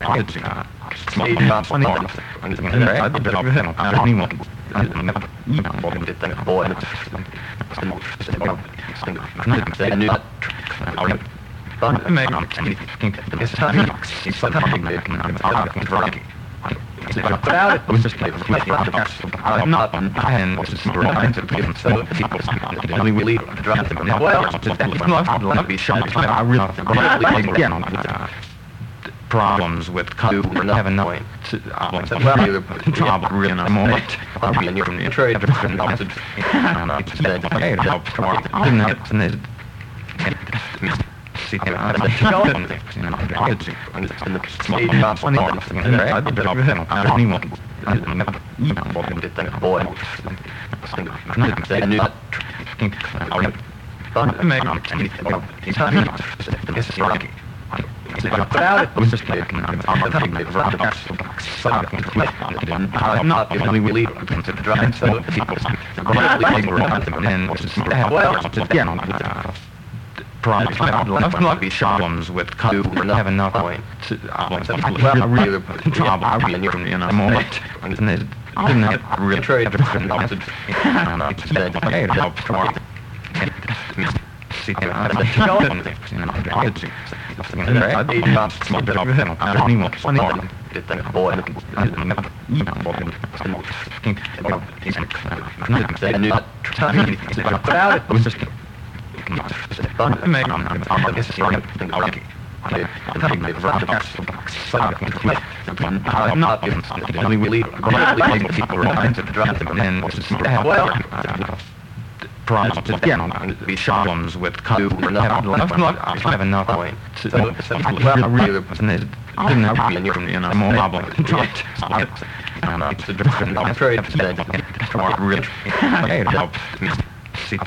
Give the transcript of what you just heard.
Without it, it was just like I'm not and was just blind to them. So people only we leave drive them. Well, just be shocked. I really again problems with have enough problem really in a moment. I'll be in your trade different message. And I said, hey, help tomorrow. See, I'm not really really to drive so people problems with have enough problem in a moment and they didn't really trade different message and I said hey help tomorrow see I'm not really really people to drive them and problems again these problems with have enough in a mobile and it's a different trade really help see